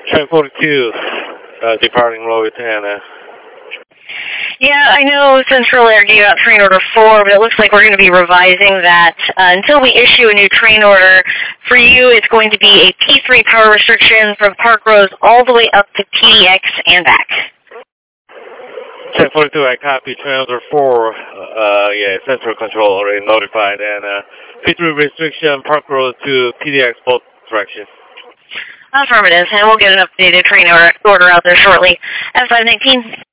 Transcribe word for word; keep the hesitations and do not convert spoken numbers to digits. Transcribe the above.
Train forty-two, uh, departing Lloyd, and uh, yeah, I know Central Air gave out train order four, but it looks like we're going to be revising that. Uh, until we issue a new train order, for you it's going to be a P three power restriction from Park Rose all the way up to P D X and back. Train forty-two, I copy. Train order four, uh, yeah, Central Control already notified, and uh, P three restriction, Park Road to P D X both directions. Affirmative, and we'll get an updated train order, order out there shortly. F five nineteen.